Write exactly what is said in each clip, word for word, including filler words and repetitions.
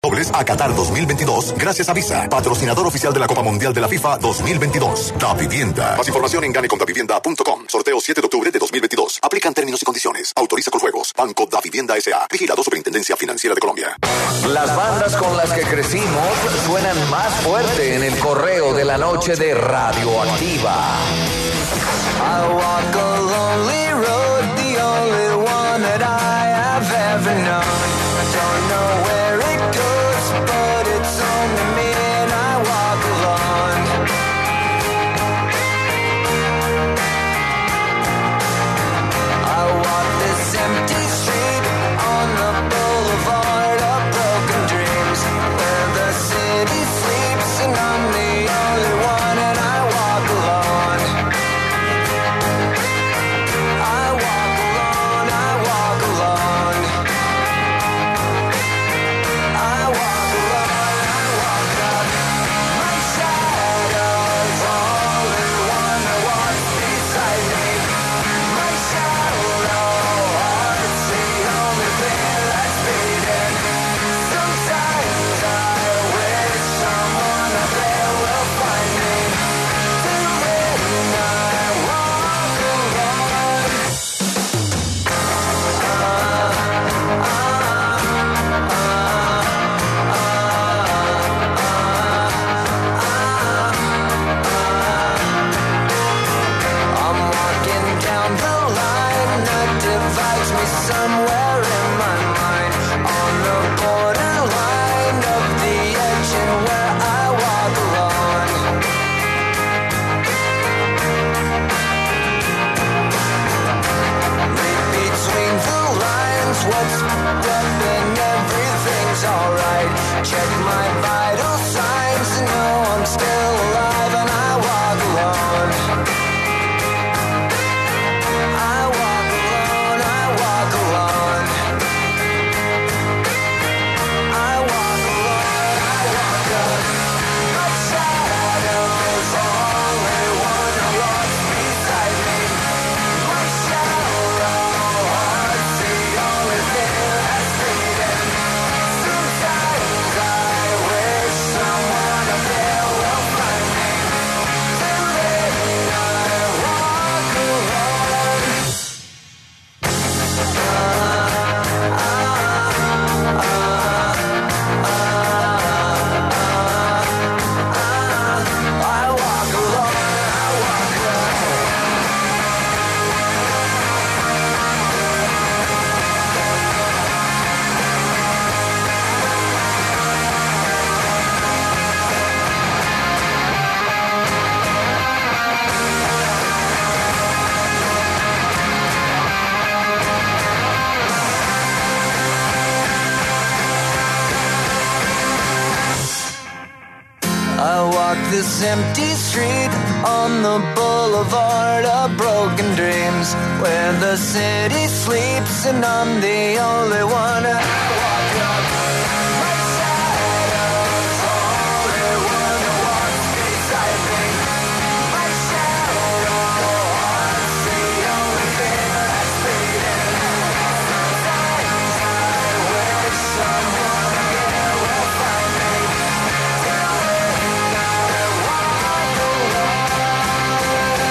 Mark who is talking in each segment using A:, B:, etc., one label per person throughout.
A: Dobles a Qatar dos mil veintidós gracias a Visa, patrocinador oficial de la Copa Mundial de la FIFA dos mil veintidós. Da Vivienda. Más información en gane con da vivienda punto com. Sorteo siete de octubre de dos mil veintidós. Aplican términos y condiciones. Autoriza con juegos. Banco Da Vivienda S A. Vigilado Superintendencia Financiera de Colombia.
B: Las bandas con las que crecimos suenan más fuerte en el correo de la noche de Radioactiva.
C: I walk a lonely road, the only one that I have ever known. Don't know where it goes, but it's only me and I walk alone. I walk this empty street on the boulevard of broken dreams, where the city sleeps and I'm the only one and I walk alone. I walk alone, I walk alone. I walk alone, I walk up. My shadow's only one that walks beside me. My shallow heart's the only thing that's beating. Sometimes I wish someone up there will find me. Till then I walk alone. I'm walking down the line that divides me somewhere in my mind, on the borderline of the edge and where I walk alone. Read between the lines, what's up and everything's alright. Check my vital signs to know I'm still alive and I walk alone. I walk alone, I walk alone. I walk alone, I walk up. My shadow's only one that walks beside me. My shallow heart's the only thing that's beating. Sometimes I wish someone up there will find me. Till then I walk alone. I walk alone, I walk alone. I walk this empty street on the boulevard of broken dreams, where the city sleeps and I'm the only one. I walk up. My shadow's only one that walks beside me. My shallow heart's the only thing that's beating. Sometimes I wish someone up there will find me. Till then I walk alone.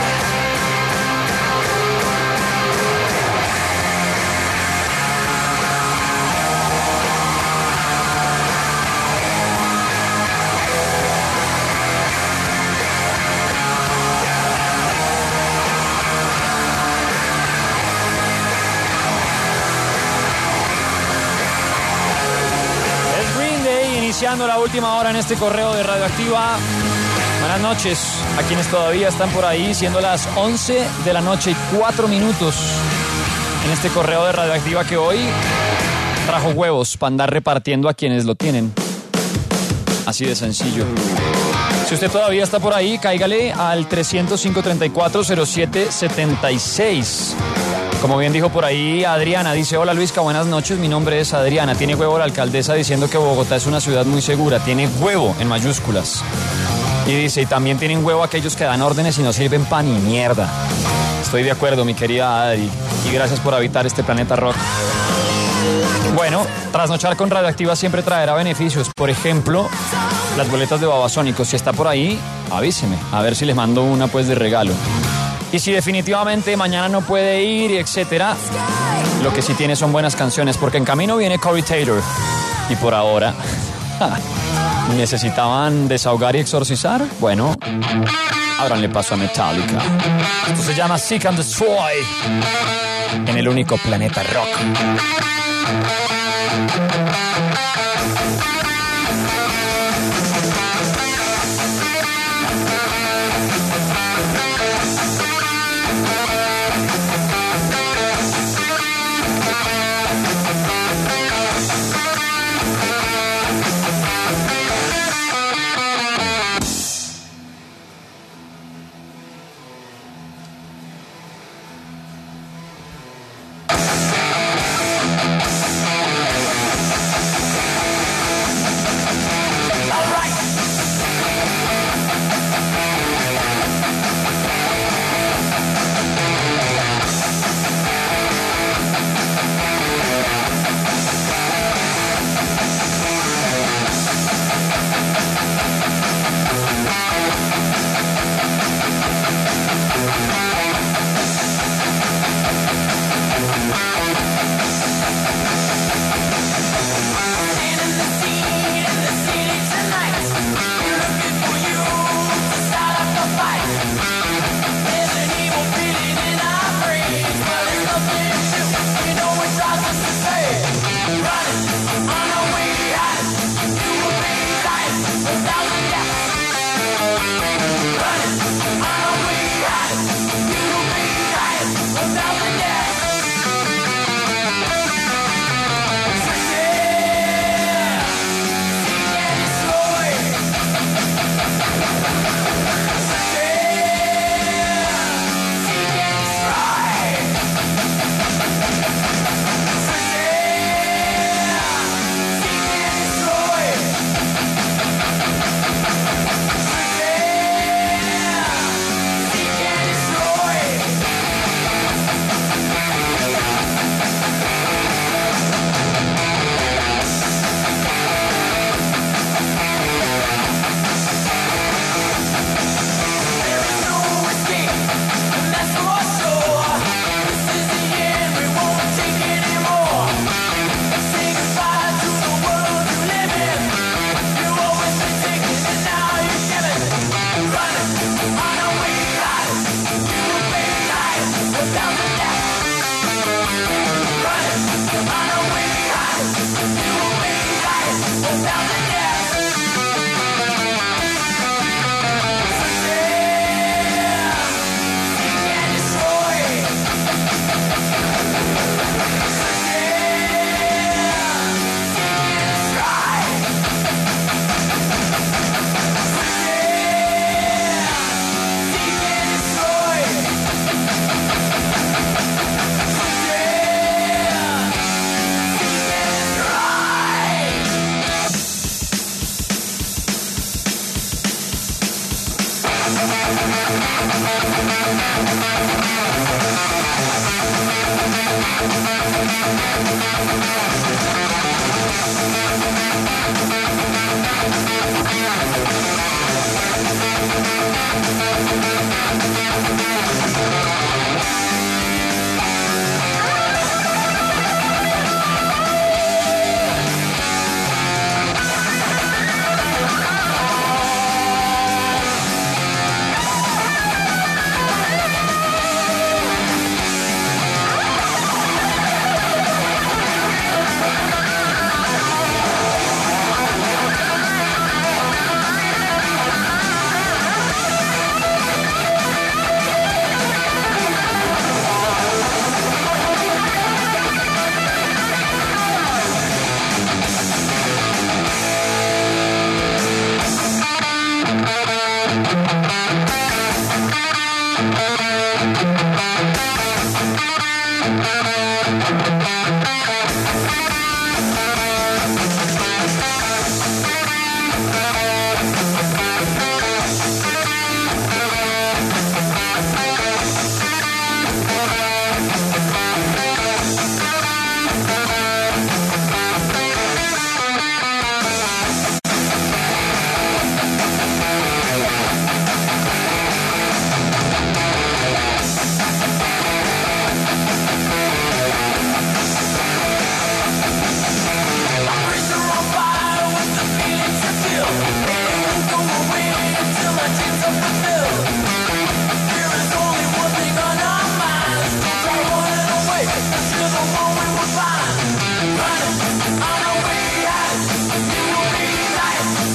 D: Es Green Day iniciando la última hora en este correo de Radioactiva. Buenas noches a quienes todavía están por ahí, siendo las once de la noche y cuatro minutos en este correo de Radioactiva que hoy trajo huevos para andar repartiendo a quienes lo tienen. Así de sencillo. Si usted todavía está por ahí, cáigale al tres cero cinco, tres cuatro, cero siete siete seis. Como bien dijo por ahí Adriana, dice: hola Luisca, buenas noches, mi nombre es Adriana. Tiene huevo la alcaldesa diciendo que Bogotá es una ciudad muy segura. Tiene huevo en mayúsculas. Y dice, y también tienen huevo aquellos que dan órdenes y no sirven pan ni mierda. Estoy de acuerdo, mi querida Adri. Y gracias por habitar este planeta rock. Bueno, trasnochar con Radioactiva siempre traerá beneficios. Por ejemplo, las boletas de Babasónicos. Si está por ahí, avíseme. A ver si les mando una pues de regalo. Y si definitivamente mañana no puede ir, etcétera, lo que sí tiene son buenas canciones, porque en camino viene Corey Taylor. Y por ahora, ¿necesitaban desahogar y exorcizar? Bueno, ábranle paso a Metallica. Esto se llama Seek and Destroy, en el único planeta rock.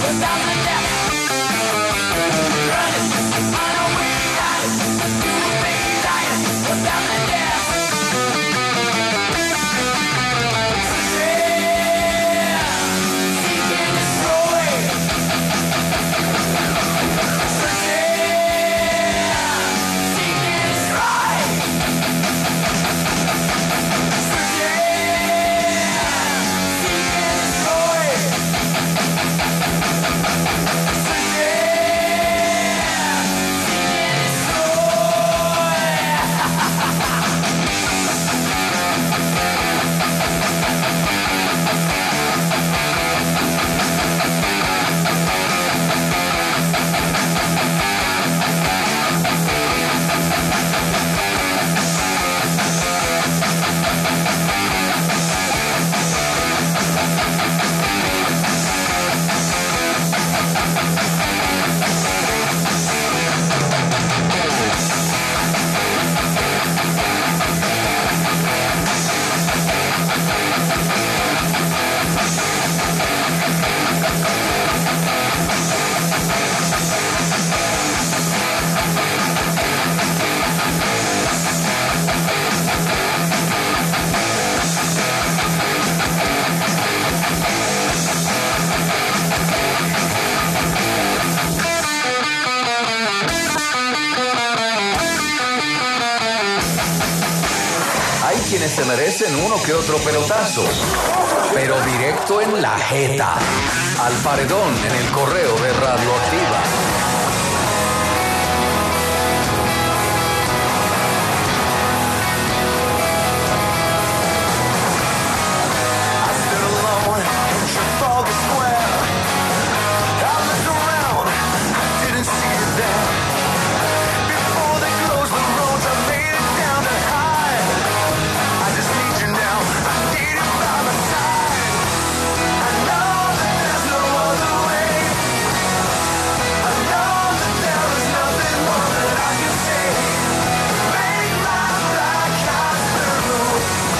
C: without the depth. Running on a weak diet, big diet without the depth. Yeah, seek and destroy. So yeah, seek and destroy. So yeah, seek and destroy. So yeah, seek and
B: Hay quienes se merecen uno que otro pelotazo, pero directo en la jeta. Al paredón en el correo de Radioactiva.
C: I stood alone in Trafalgar Square. I looked around, didn't see it there. Before they closed the roads, I made it down to hide. I just need you now, I need you by my side. I know that there's no other way. I know that there is nothing more that I can say. Make my black eyes blue.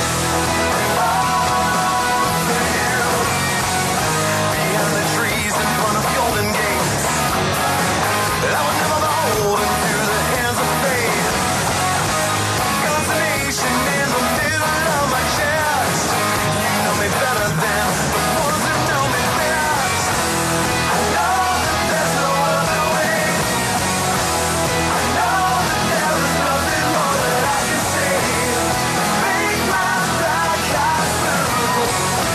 C: Behind the trees in front of Golden Gate, I was never beholden to the hands of fate. Consternation in the middle of my chest. You know me better than the ones who know me best. I know that there's no other way. I know that there is nothing more that I can say. Make my black eyes blue.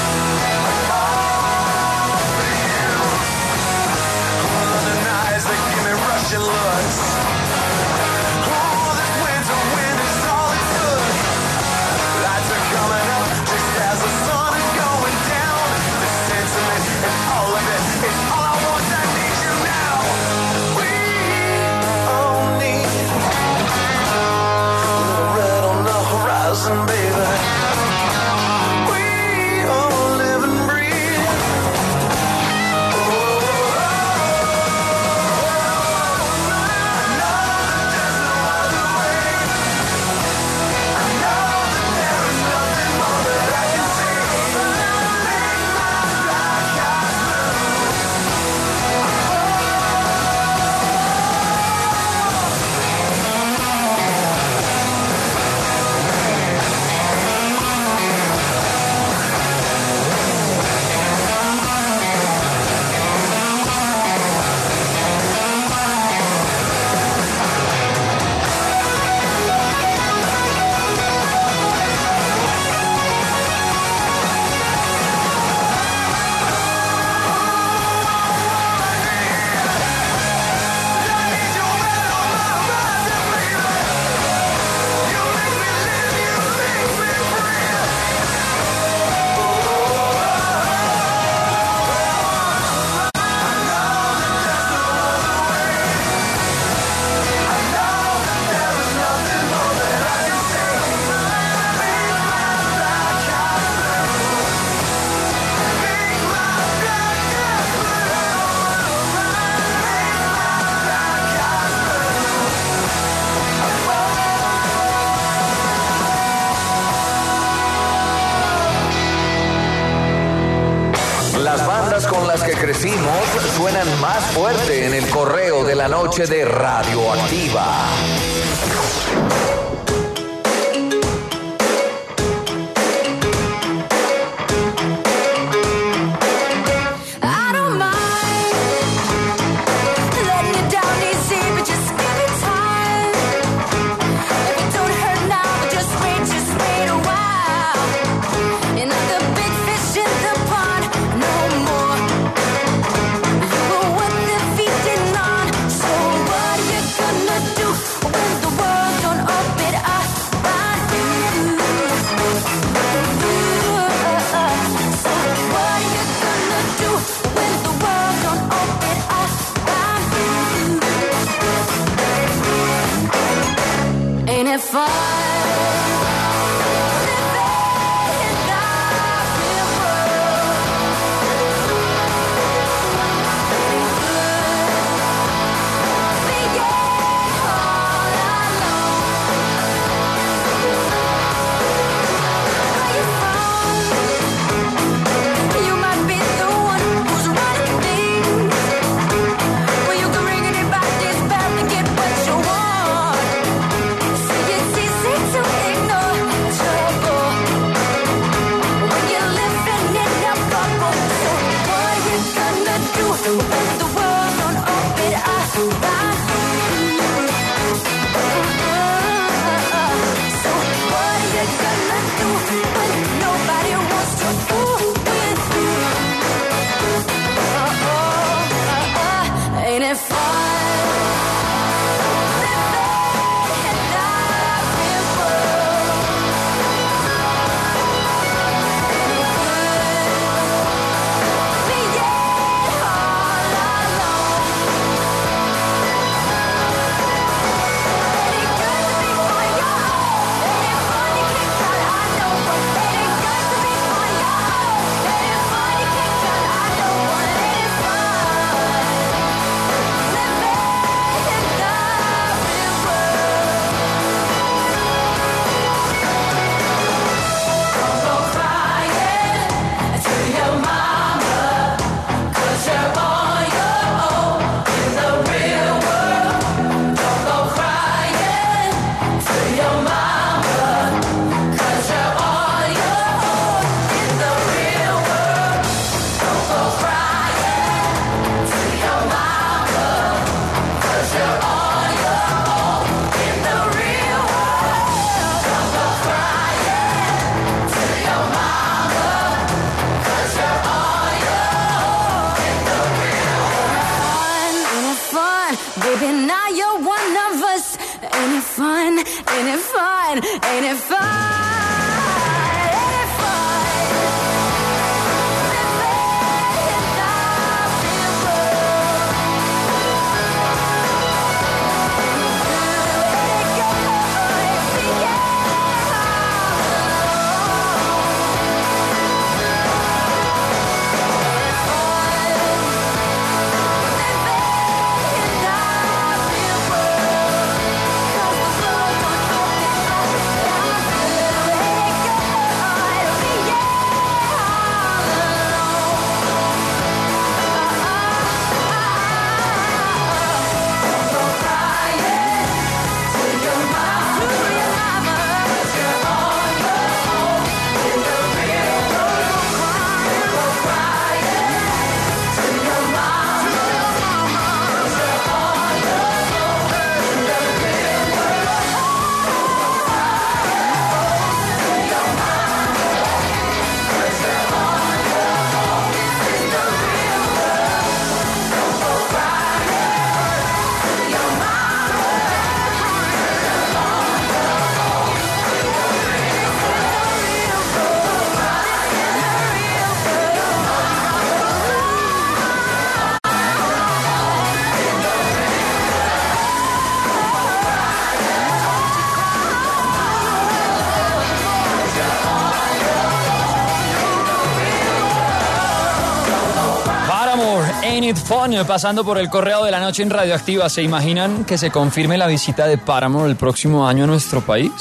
C: London eyes that give me Russian looks. Oh, this winter wind is all it took. Lights are coming up just as the sun is going down. The sentiment and all of it is all I want. I need you now. We all need a little red on the horizon, baby. We all live and breathe.
B: crecimos suenan más fuerte en el correo de la noche de Radioactiva.
D: Ain't It Fun, pasando por el correo de la noche en Radioactiva. ¿Se imaginan que se confirme la visita de Paramore el próximo año a nuestro país?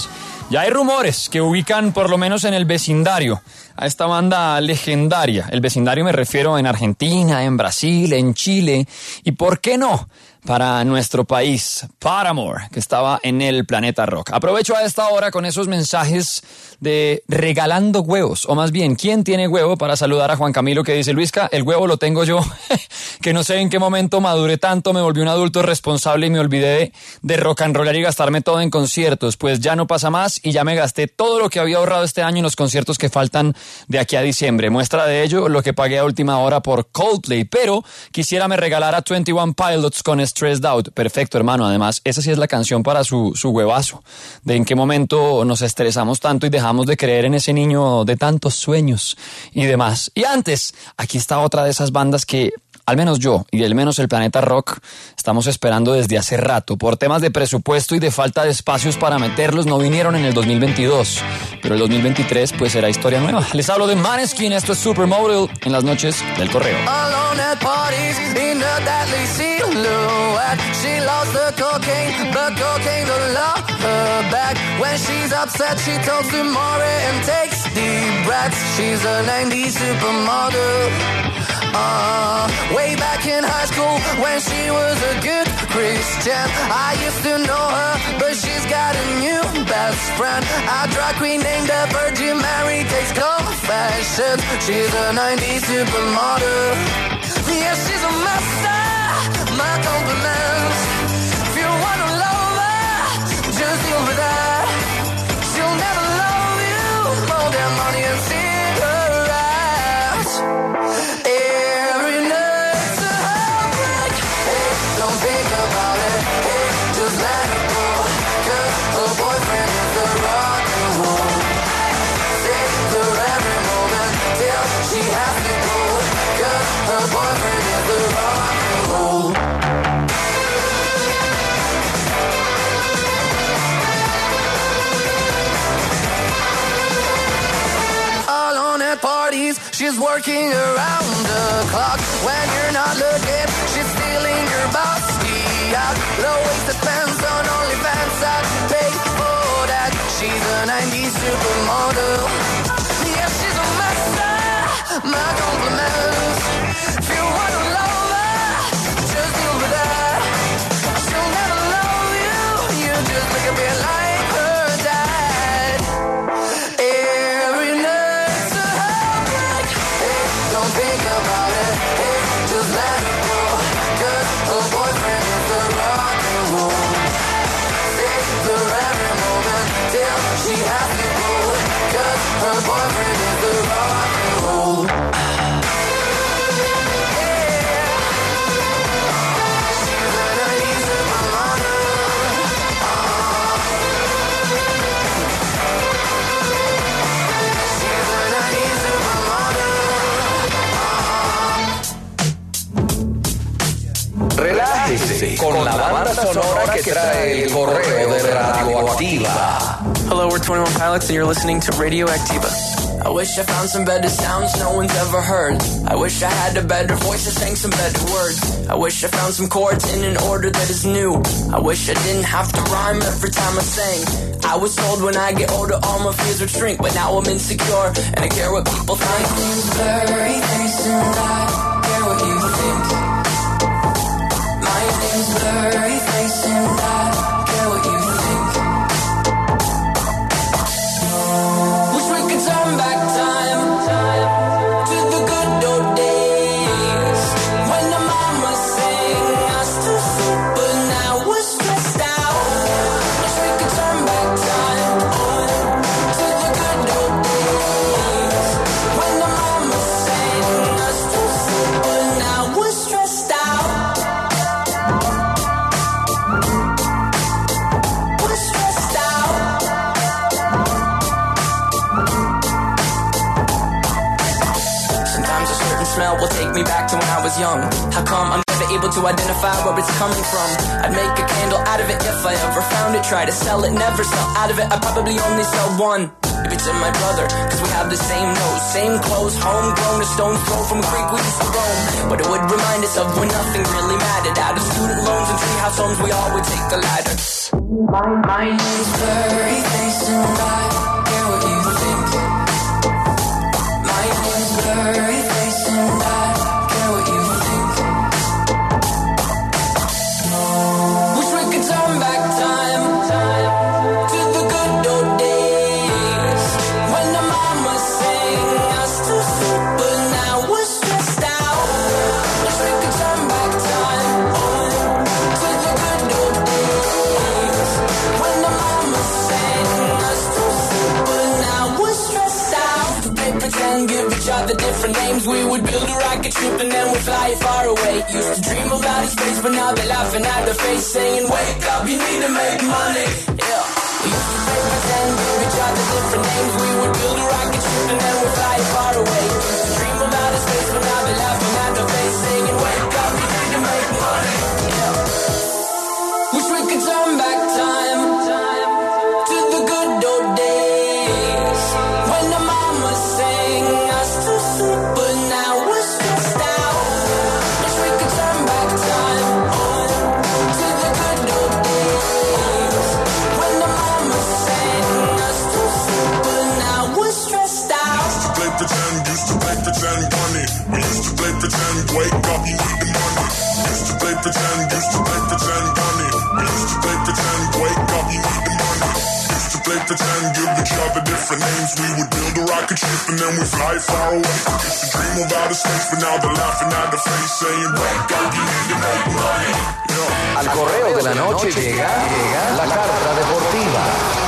D: Ya hay rumores que ubican por lo menos en el vecindario a esta banda legendaria. El vecindario me refiero en Argentina, en Brasil, en Chile y, ¿por qué no?, para nuestro país, Paramore, que estaba en el Planeta Rock. Aprovecho a esta hora con esos mensajes de regalando huevos, o más bien, ¿quién tiene huevo? Para saludar a Juan Camilo, que dice: Luisca, el huevo lo tengo yo, que no sé en qué momento maduré tanto, me volví un adulto responsable y me olvidé de, de rock and rollar y gastarme todo en conciertos, pues ya no pasa más y ya me gasté todo lo que había ahorrado este año en los conciertos que faltan de aquí a diciembre. Muestra de ello lo que pagué a última hora por Coldplay, pero quisiera me regalara veintiuno Pilots con Stressed Out. Perfecto, hermano. Además, esa sí es la canción para su, su huevazo. De en qué momento nos estresamos tanto y dejamos de creer en ese niño de tantos sueños y demás. Y antes, aquí está otra de esas bandas que al menos yo y al menos el Planeta Rock estamos esperando desde hace rato. Por temas de presupuesto y de falta de espacios para meterlos, no vinieron en el dos mil veintidós. Pero el dos mil veintitrés pues será historia nueva. Les hablo de Maneskin, esto es Supermodel en las noches del correo.
E: Alone at parties, in a deadly silhouette. She loves the cocaine, but cocaine don't love her back. When she's upset, she talks to Maury and takes deep breaths. She's a nineties supermodel. Uh, way back in high school when she was a good Christian, I used to know her, but she's got a new best friend. A drag queen named the Virgin Mary takes confessions. She's a nineties supermodel. Yeah, she's a master. My compliments. If you wanna love her, just deal with that. She'll never love you more than money and cigarettes. Every night's a heartbreak. Hey, don't think about it. Hey, just let it go. 'Cause her boyfriend is the rock and roll. Save her every moment till she has to go. 'Cause her boyfriend is the rock and roll. Alone at parties, she's working around the clock. When you're not looking, she's stealing your bossy out. Low-waisted pants on OnlyFans, I'd pay for that. She's a nineties supermodel. Yeah, she's a master. My compliments. If you wanna love her, just deal with that. She'll never love you. You just look a bit like her dad. Every night's a heartbreak. Hey, don't think about it. Hey, just let it go. 'Cause her boyfriend is the rock and roll. Save her every moment till she has to go. 'Cause her boyfriend is the rock and roll.
B: Relájese con la banda sonora que trae el correo de Radioactiva.
F: Hello, we're twenty-one Pilots and you're listening to Radioactiva.
E: I wish I found some better sounds no one's ever heard. I wish I had a better voice that sang some better words. I wish I found some chords in an order that is new. I wish I didn't have to rhyme every time I sang. I was told when I get older all my fears would shrink, but now I'm insecure and I care what people think. My name's blurry face and I care what you think. My name's blurry face and I care what you think. Wish we could turn back time to the good old days when the mama sang us to sleep, but now we're stressed out. Wish we could turn back time to the good old days when the mama sang us to sleep, but now we're stressed out. We're stressed out. Sometimes a certain smell will take me back to when I was young. How come I'm never able to identify where it's coming from? I'd make a candle out of it if I ever found it. Try to sell it, never sell out of it. I probably only sell one.
F: Maybe to my brother, cause we have the same nose, same clothes, homegrown, a stone's throw from a creek we used to roam. But it would remind us of when nothing really mattered. Out of student loans and treehouse homes, we all would take the ladder. My mind is blurry face and I care what you think. My mind is blurry face and I care what you think. Wish we could turn back time, time to the good old days when the mama sang us to sleep, but now we're stressed out. Wish we could turn back time to the good old days when the mama sang us to sleep, but now we're stressed out. To play pretend, give each other different names. We would build a rocket ship and then we'd fly far away. Used to dream of outer space, but now they're laughing at the face, saying, wake up, you need to make money. Yeah. We used to play pretend, give each other different names. We would build a rocket ship and then we'd fly far away. Used to dream of outer space, but now they're laughing at the face, saying, wake up, you need to make money. Yeah. Wish we could turn back time, time to the good old days when the mama sang us to sleep, but now we're stressed out. Wish we could turn back time to the good old days when the mama sang us to sleep, but now we're stressed out.
G: Used to play pretend, used to play pretend, money. We used to play pretend, wake up, you need the money. Used to play pretend, used to play pretend, money. We used to play pretend, wake up, you need the money. Used to play pretend, give each other different names. We would build a rocket ship and then we fly far away. Used to dream of outer space, but now they're laughing at the face, saying, wake up, you need to make money. Yeah.
B: Al correo de la noche llega, llega la carta deportiva.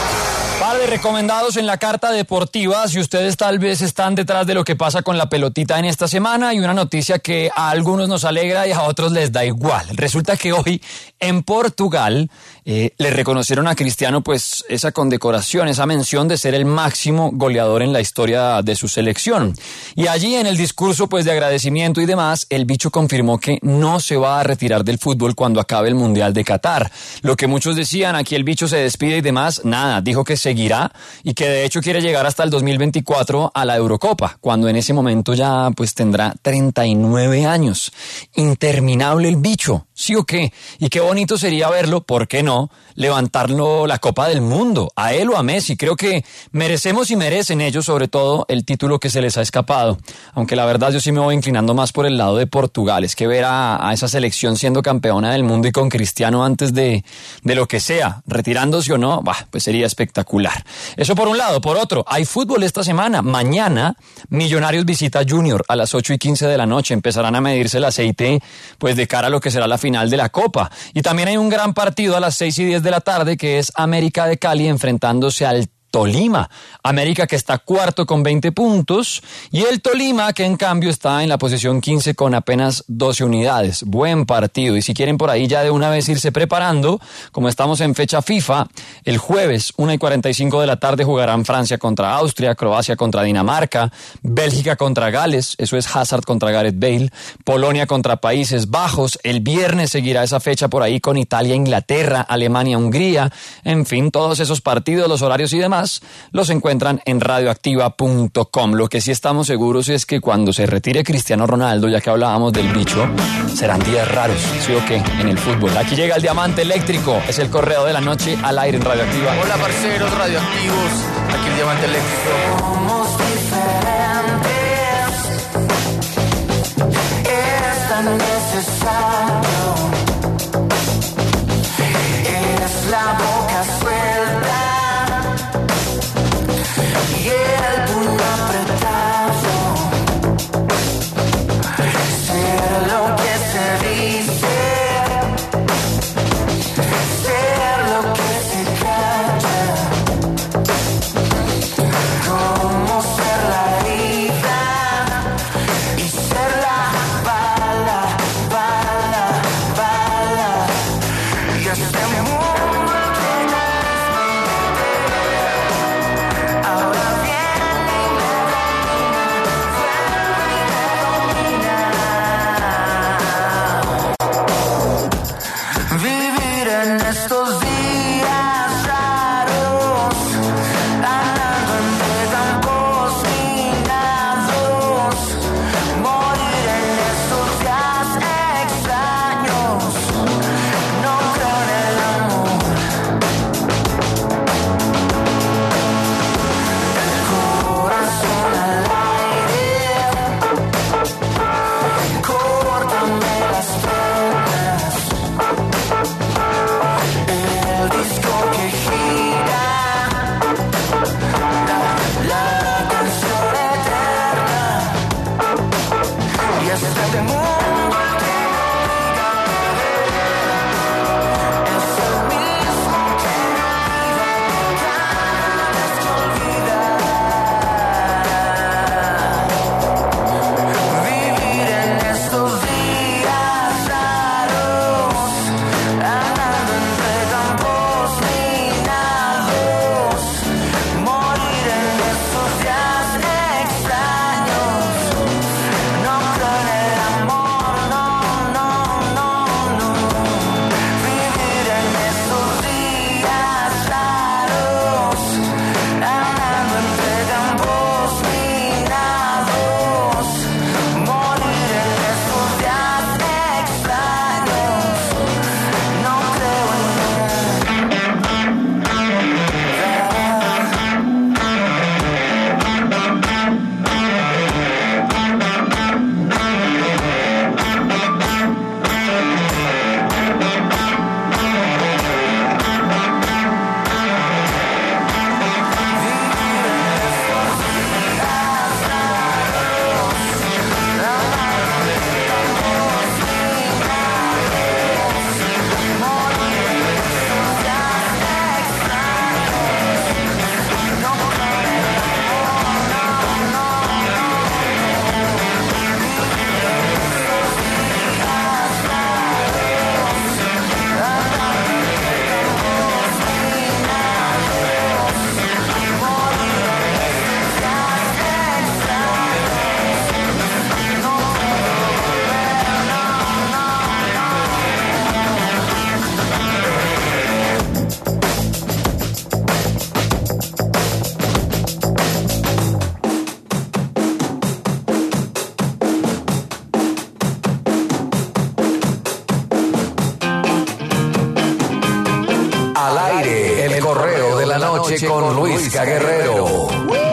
D: Par de recomendados en la carta deportiva, si ustedes tal vez están detrás de lo que pasa con la pelotita en esta semana, y una noticia que a algunos nos alegra y a otros les da igual. Resulta que hoy en Portugal eh, le reconocieron a Cristiano pues esa condecoración, esa mención de ser el máximo goleador en la historia de su selección. Y allí en el discurso pues de agradecimiento y demás, el bicho confirmó que no se va a retirar del fútbol cuando acabe el Mundial de Qatar. Lo que muchos decían, aquí el bicho se despide y demás, nada, dijo que se seguirá y que de hecho quiere llegar hasta el dos mil veinticuatro a la Eurocopa, cuando en ese momento ya pues tendrá treinta y nueve años. Interminable el bicho, ¿sí o qué? Y qué bonito sería verlo, ¿por qué no?, levantarlo la Copa del Mundo, a él o a Messi. Creo que merecemos y merecen ellos sobre todo el título que se les ha escapado, aunque la verdad yo sí me voy inclinando más por el lado de Portugal. Es que ver a, a esa selección siendo campeona del mundo y con Cristiano antes de, de lo que sea, retirándose o no, bah, pues sería espectacular. Eso por un lado. Por otro, hay fútbol esta semana. Mañana Millonarios visita Junior a las ocho y quince de la noche. Empezarán a medirse el aceite pues de cara a lo que será la final de la Copa. Y también hay un gran partido a las seis y diez de la tarde, que es América de Cali enfrentándose al Tolima. América, que está cuarto con veinte puntos, y el Tolima, que en cambio está en la posición quince con apenas doce unidades. Buen partido. Y si quieren por ahí ya de una vez irse preparando, como estamos en fecha FIFA, el jueves una y cuarenta y cinco de la tarde jugarán Francia contra Austria, Croacia contra Dinamarca, Bélgica contra Gales, eso es Hazard contra Gareth Bale, Polonia contra Países Bajos. El viernes seguirá esa fecha por ahí con Italia, Inglaterra, Alemania, Hungría. En fin, todos esos partidos, los horarios y demás los encuentran en radioactiva punto com. Lo que sí estamos seguros es que cuando se retire Cristiano Ronaldo, ya que hablábamos del bicho, serán días raros, ¿sí o qué?, en el fútbol. Aquí llega el diamante eléctrico, es el correo de la noche al aire en Radioactiva.
F: Hola parceros radioactivos, aquí el diamante eléctrico.
C: Somos diferentes, es tan necesario, es la boca suelta y el puño apretado, ser lo que se dice, ser lo que se calla, como ser la herida y ser la bala, bala,
B: noche con Luisca Guerrero.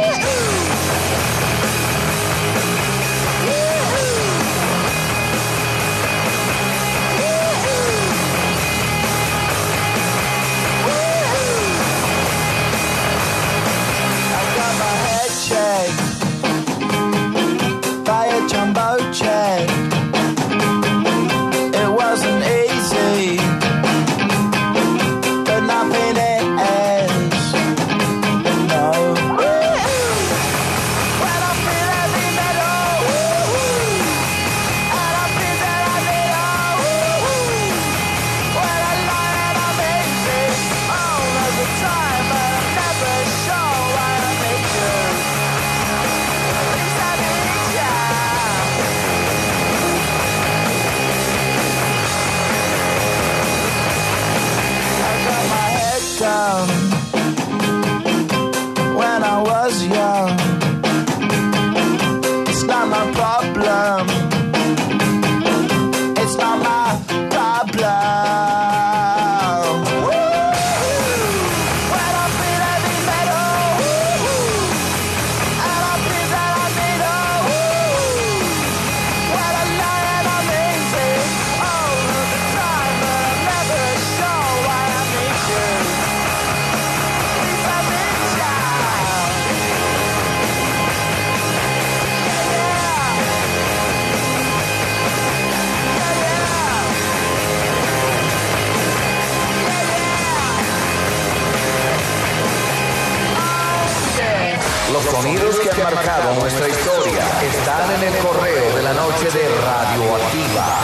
B: Los sonidos que han marcado nuestra historia están en el correo de la noche de Radioactiva.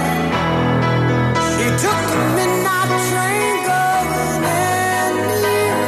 F: Took the midnight train going anywhere.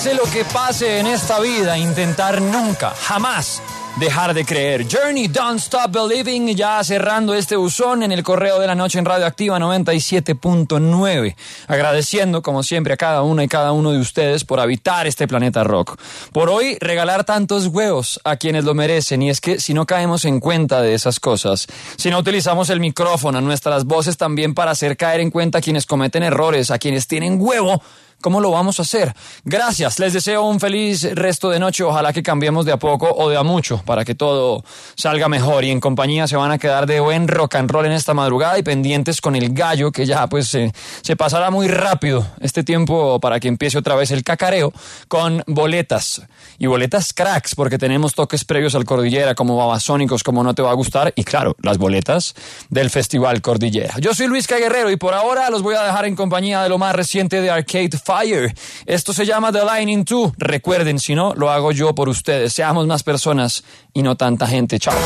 D: Pase lo que pase en esta vida, intentar nunca, jamás dejar de creer. Journey, Don't Stop Believing, ya cerrando este buzón en el correo de la noche en Radioactiva noventa y siete punto nueve. Agradeciendo, como siempre, a cada una y cada uno de ustedes por habitar este planeta rock. Por hoy, regalar tantos huevos a quienes lo merecen. Y es que si no caemos en cuenta de esas cosas, si no utilizamos el micrófono, nuestras voces también para hacer caer en cuenta a quienes cometen errores, a quienes tienen huevo, ¿cómo lo vamos a hacer? Gracias, les deseo un feliz resto de noche. Ojalá que cambiemos de a poco o de a mucho para que todo salga mejor. Y en compañía se van a quedar de buen rock and roll en esta madrugada y pendientes con el gallo, que ya pues eh, se pasará muy rápido este tiempo para que empiece otra vez el cacareo con boletas. Y boletas cracks, porque tenemos toques previos al Cordillera como Babasónicos, como No Te Va a Gustar. Y claro, las boletas del Festival Cordillera. Yo soy Luis K. Guerrero y por ahora los voy a dejar en compañía de lo más reciente de Arcade Fire. Esto se llama The Lightning dos. Recuerden, si no, lo hago yo por ustedes. Seamos más personas y no tanta gente. Chao.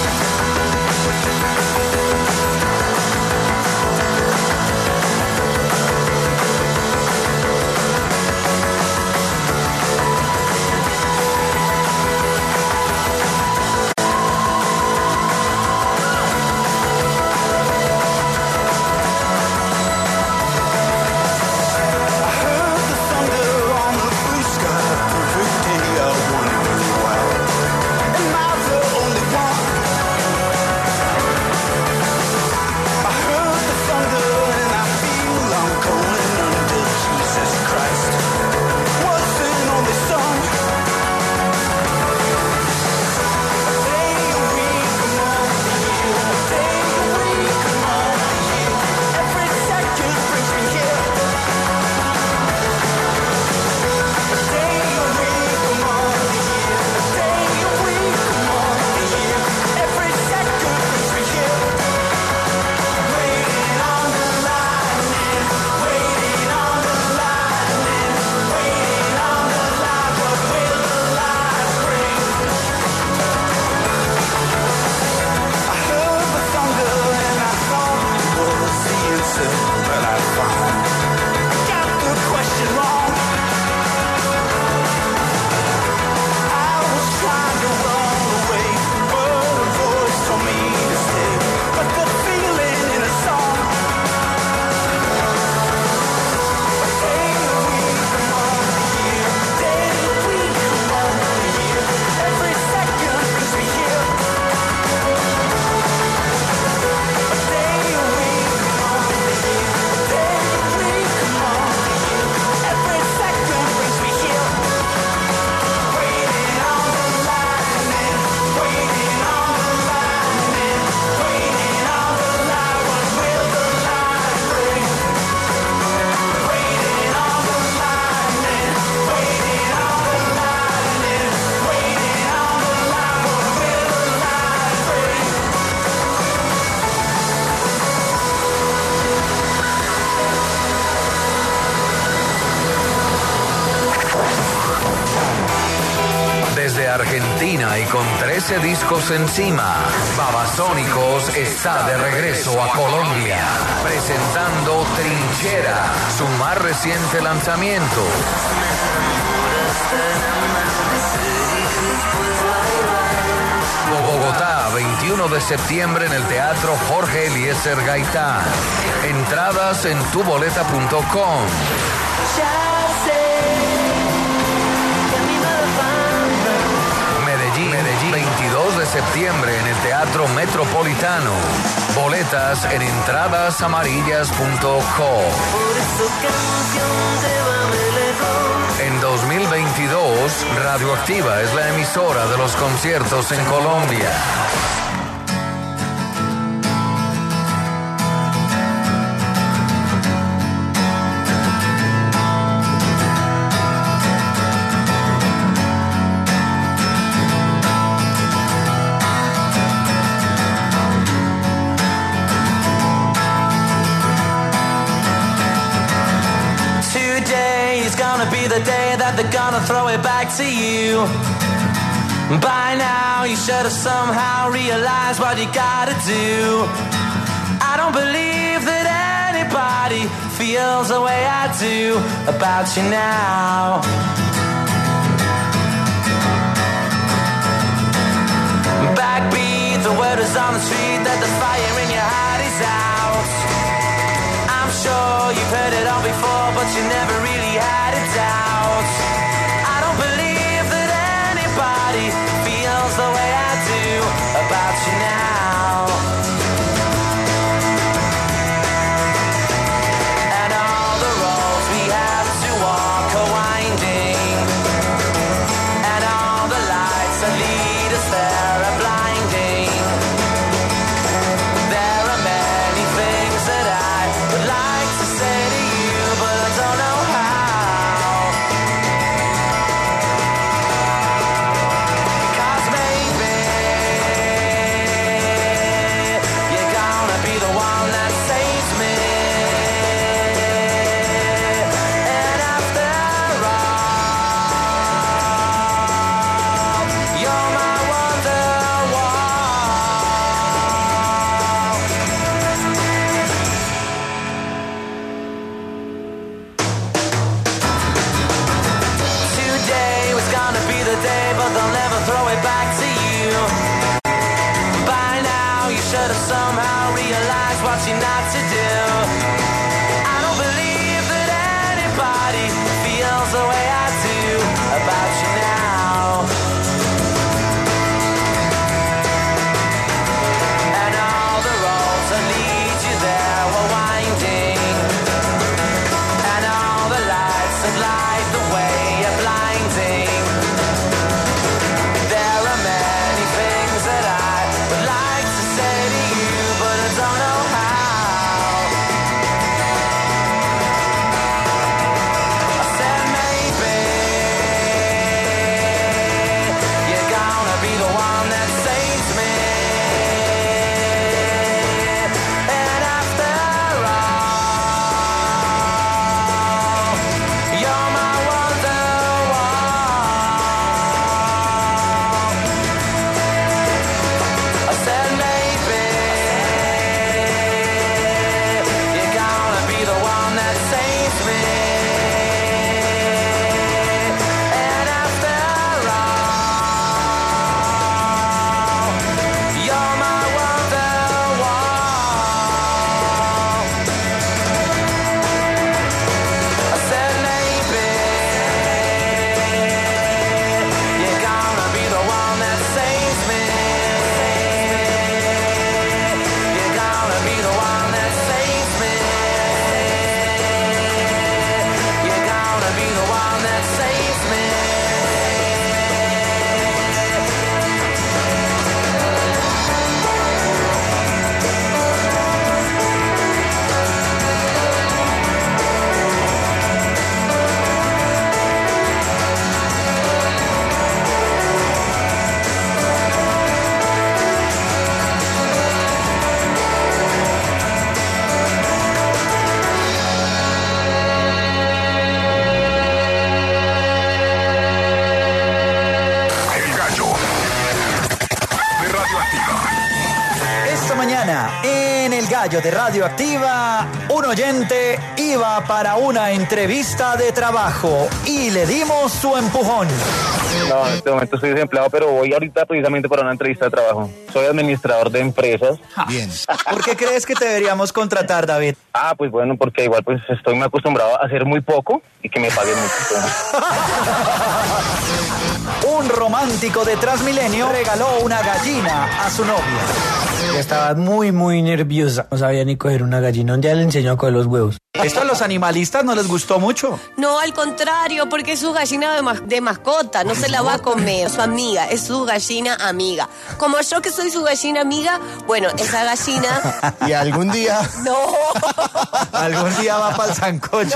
B: Argentina y con trece discos encima, Babasónicos está de regreso a Colombia, presentando Trinchera, su más reciente lanzamiento. Bogotá, veintiuno de septiembre en el Teatro Jorge Eliezer Gaitán. Entradas en tuboleta punto com. Medellín, veintidós de septiembre en el Teatro Metropolitano. Boletas en entradas amarillas punto com. En dos mil veintidós, Radioactiva es la emisora de los conciertos en Colombia.
C: The day that they're gonna throw it back to you. By now you should have somehow realized what you gotta do. I don't believe that anybody feels the way I do about you now. on the street that the fire in your heart is out. I'm sure you've heard it all before, but you never really had a doubt. I don't believe that anybody feels the way I do about you now. And all the roads we have to walk are winding, and all the lights that lead us there are blinding. There are many things that I would like to say to you, but I don't know how. 'Cause maybe you're gonna be the one that saves me. And after all, you're my wonderwall. Today was gonna be the day, but they'll never throw it back to you. By now, you should have somehow realized what you're not to do. I don't believe that anybody feels the way I do about you now. And all the roads that lead you there were winding, and all the lights that light the way are blinding. There are many things that I would like to say to you, but I don't know how. I said maybe you're gonna be the one that saves me. And after all, you're my wonderwall. I said maybe you're gonna be the one that saves me. And after all, you're my wonderwall. I said maybe you're gonna be the one that saves me. You're gonna be the one that saves me. You're gonna be the one that saves me.
A: El gallo de Radioactiva.
H: Esta mañana, en El Gallo de Radioactiva, un oyente iba para una entrevista de trabajo y le dimos su empujón.
I: No, en este momento estoy desempleado, pero voy ahorita precisamente para una entrevista de trabajo. Soy administrador de empresas.
H: Bien. ¿Por qué crees que te deberíamos contratar, David?
I: Ah, pues bueno, porque igual pues estoy muy acostumbrado a hacer muy poco y que me paguen mucho.
H: Un romántico de Transmilenio regaló una gallina a su novia.
J: Estaba muy, muy nerviosa. No sabía ni coger una gallina. Un día le enseñó a coger los huevos.
H: ¿Esto a los animalistas no les gustó mucho?
K: No, al contrario, porque es su gallina de, ma- de mascota, no se la va a comer, es su amiga, es su gallina amiga. Como yo que soy su gallina amiga, bueno, esa gallina...
L: Y algún día...
K: No.
H: Algún día va para el sancocho.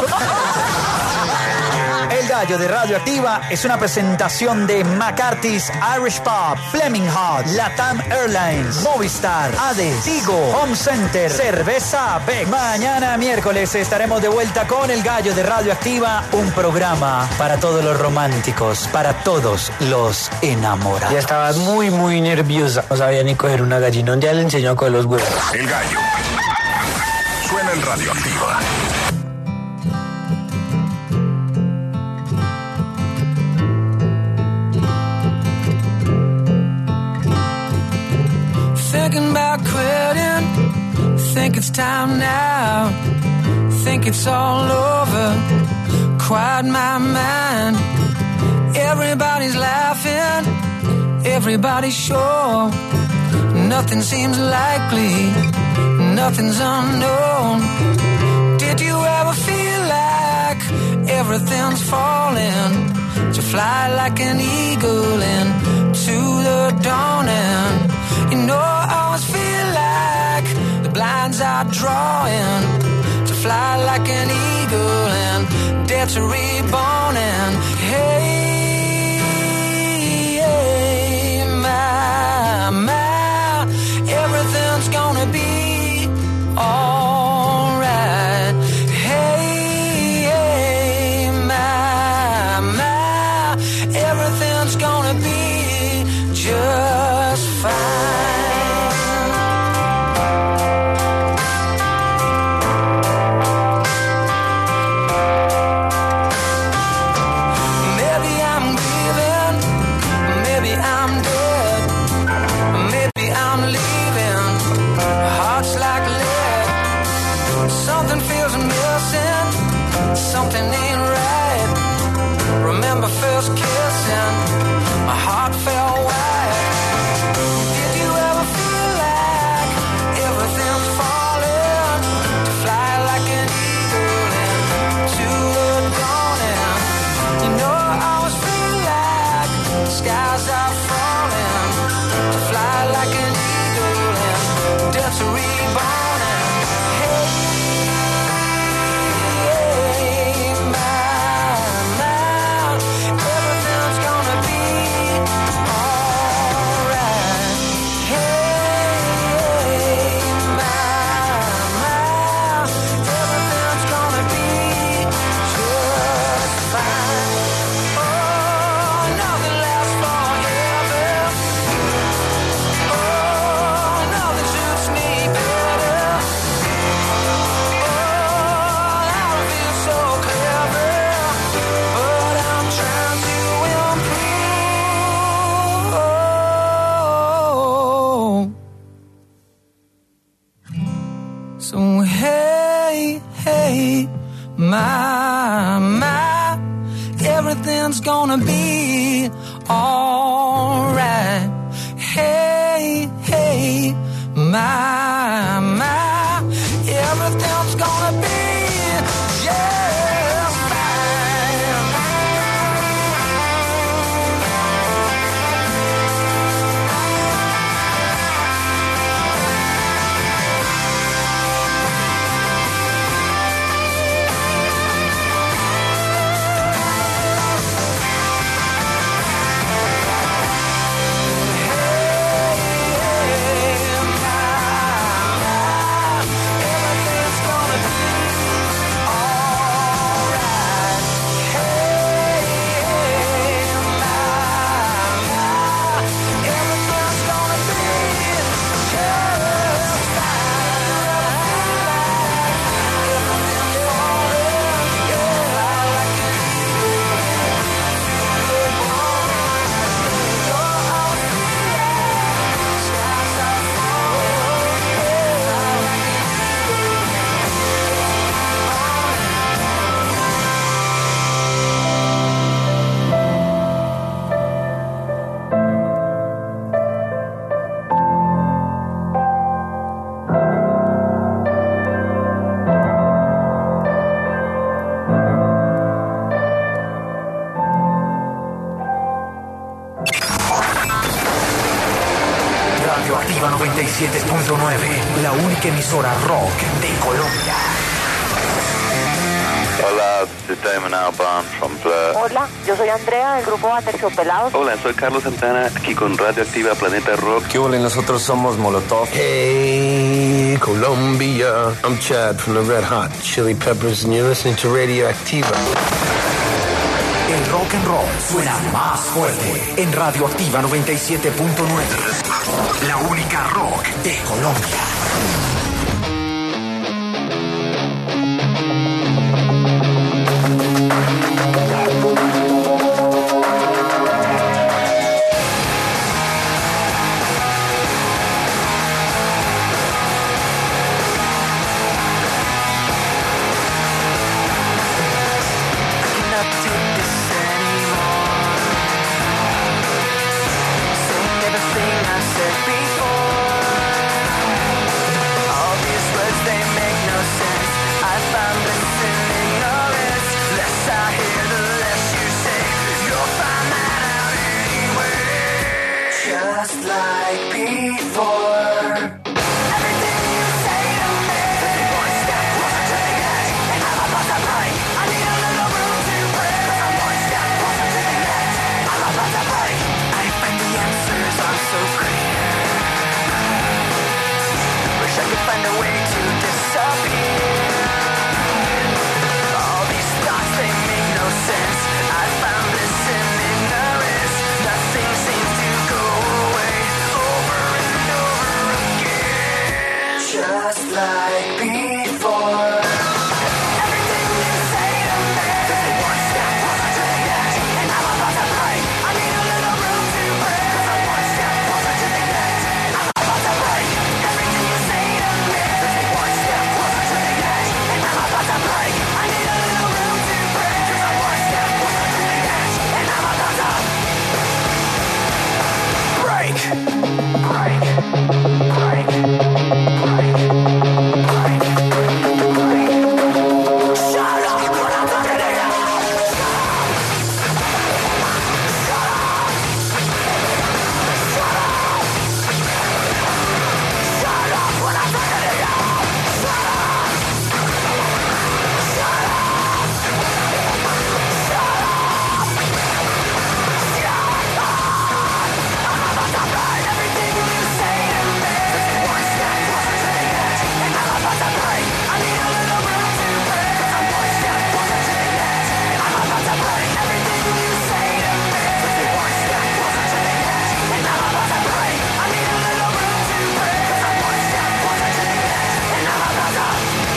H: El Gallo de Radioactiva es una presentación de McCarthy's Irish Pub, Fleming Hot, Latam Airlines, Movistar, Hades, Tigo, Home Center, Cerveza Beck. Mañana miércoles estaremos de vuelta con El Gallo de Radioactiva, un programa para todos los románticos, para todos los enamorados.
J: Ya estaba muy, muy nerviosa. No sabía ni coger una gallina. Un día le enseñó a coger los huevos.
A: El gallo suena en Radioactiva.
C: thinking about quitting. Think it's time now. Think it's all over. Quiet my mind. Everybody's laughing. Everybody's sure. Nothing seems likely. Nothing's unknown. Did you ever feel like everything's falling? To fly like an eagle into the dawning. You know I always feel like the blinds are drawing. To fly like an eagle and death's reborn. And hey, hey, my, my, everything's gonna be alright. Hey, hey, my, my, everything's gonna be just fine. Something ain't right. Remember first kissing, my heart felt wide. Did you ever feel like everything's falling? To fly like an eagle into the dawning. You know I always feel like the skies are falling. To fly like an eagle and death's reborn. Hey, so hey, hey, my, my, everything's gonna be alright. Hey, hey, my, my, everything's gonna be just fine.
H: noventa y siete punto nueve, la única emisora rock de Colombia.
L: Hola, this is Damon Albarn from Blur.
M: Hola, yo soy Andrea del grupo Aterciopelados.
L: Hola, soy Carlos Santana, aquí con Radioactiva Planeta Rock.
N: ¿Qué hubo? Nosotros somos Molotov.
O: Hey, Colombia. I'm Chad from the Red Hot Chili Peppers, and you're listening to Radioactiva.
H: El rock and roll suena más fuerte en Radioactiva noventa y siete punto nueve. La única rock de Colombia.
F: like before. Everything you say to me is one step closer to the edge, and I'm about to break. I need a little room to breathe. I'm one step closer to the edge, I'm about to break. I find the answers are so clear. Wish I could find a way to disappear. All these thoughts, they make no sense. I found bliss in ignorance. Nothing seems to go away over and over again. Just like before. Everything you say to me is one step closer to the edge, and I'm about to break. I need a little room to breathe. I'm one step closer to the edge, I'm about to break. Everything you say to me is one step closer to the edge, and I'm about to break. I need a little room to breathe. I'm one step closer to the edge, and I'm about to break. Break. Break. Break. Shut up when I'm talking to you. Shut up. Shut up. Shut up when I'm talking to you. Shut up. Shut up. Shut up. Shut up. I'm about to break. Everything you say to me is one step closer to the edge, and I'm about to break. I need a little room to breathe. I'm one step closer to the edge, I'm about to break. Everything you say to me is one step closer to the edge, and I'm about to break. I need a little room to breathe. I'm one step closer to the edge, and I'm about to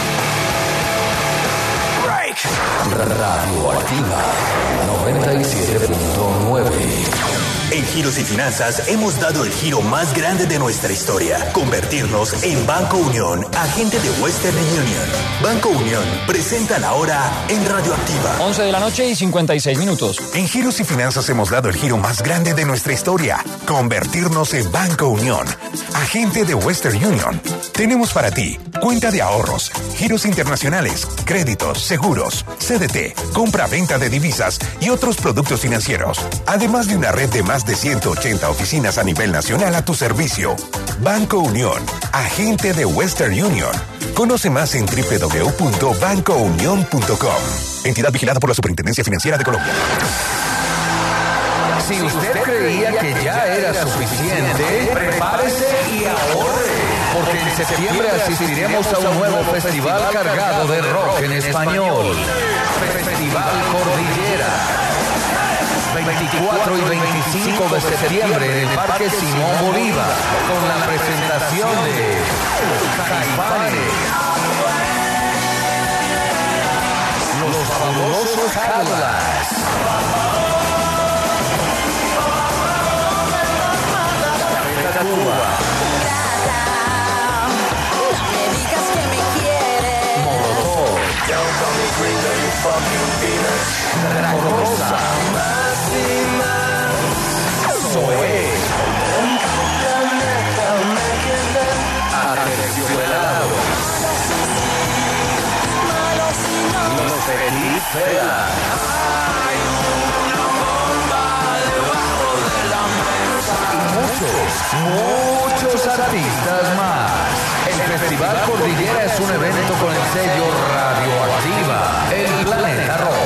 F: break.
B: Radioactiva noventa y siete punto nueve.
P: En Giros y Finanzas hemos dado el giro más grande de nuestra historia, convertirnos en Banco Unión, agente de Western Union. Banco Unión presenta la hora en Radioactiva.
D: once de la noche y cincuenta y seis minutos.
Q: En Giros y Finanzas hemos dado el giro más grande de nuestra historia, convertirnos en Banco Unión, agente de Western Union. Tenemos para ti cuenta de ahorros, giros internacionales, créditos, seguros, C D T, compra-venta de divisas y otros productos financieros, además de una red de más de ciento ochenta oficinas a nivel nacional a tu servicio. Banco Unión, agente de Western Union. Conoce más en doble u doble u doble u punto banco unión punto com. Entidad vigilada por la Superintendencia Financiera de Colombia.
B: Si usted creía que ya era suficiente, prepárese y ahorre, porque en septiembre asistiremos a un nuevo festival cargado de rock en español. Festival Cordillera. veinticuatro y veinticinco de septiembre en el Parque Simón Bolívar, con la presentación de Caifanes, Los Fabulosos Cadillacs, Café Tacuba, Molotov, Draco Rosa, Zoé, Aterciopelado, Los Petit Fela, y muchos, muchos artistas más. El Festival Cordillera es un evento con el sello Radioactiva, el Planeta Rock.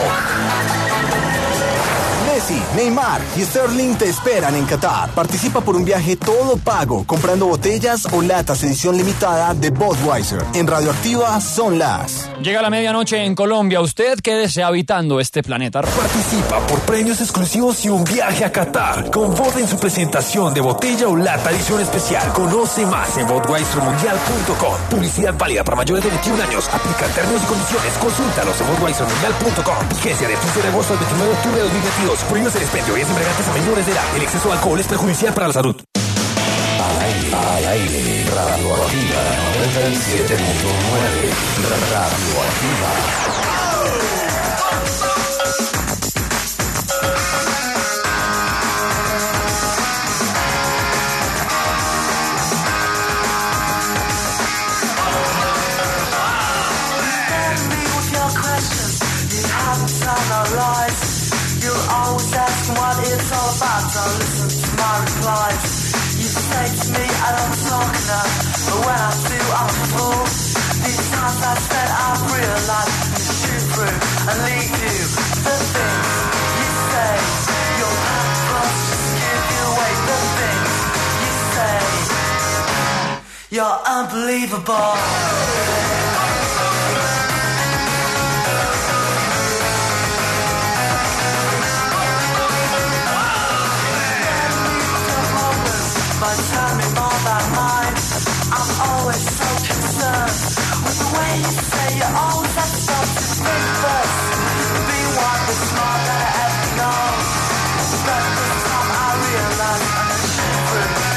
R: Messi, Neymar y Sterling te esperan en Qatar. Participa por un viaje todo pago, comprando botellas o latas edición limitada de Budweiser. En Radioactiva son las...
D: Llega la medianoche en Colombia. ¿Usted quédese habitando este planeta rock?
S: Participa por premios exclusivos y un viaje a Qatar. Con voz en su presentación de botella o lata edición especial. Conoce más en budweiser mundial punto com. Publicidad válida para mayores de veintiún años. Aplican términos y condiciones. Consúltalos en budweiser mundial punto com. Vigencia de quince de agosto al veintinueve de octubre de dos mil veintidós. Prohíbe el expendio y es embriagantes a menores de edad. El exceso de alcohol es perjudicial para la salud.
B: Al aire, al aire, Radioactiva noventa y siete punto nueve. Radioactiva.
F: You're always asking what it's all about. Don't listen to my replies. You
C: me, I don't talk enough. But when I do, I'm a fool. These times I spent, I've realized to shoot through and lead you. The things you say, your past just give you away. The things you say, you're unbelievable. But tell me more about mine. I'm always so concerned with the way you say you always have to stop to think first.